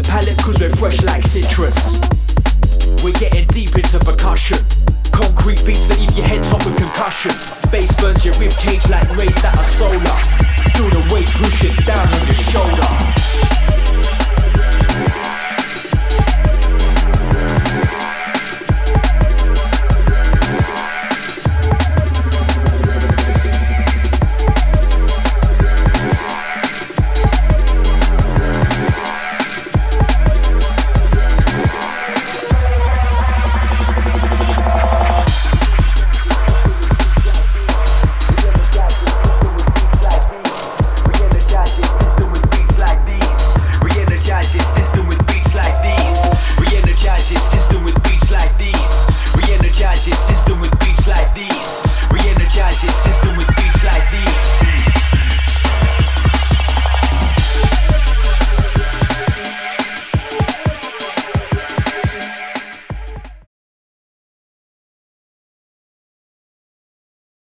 palate cause we're fresh like citrus. We're getting deep into percussion. Concrete beats that leave your head top with concussion. Bass burns your rib cage like rays that are solar.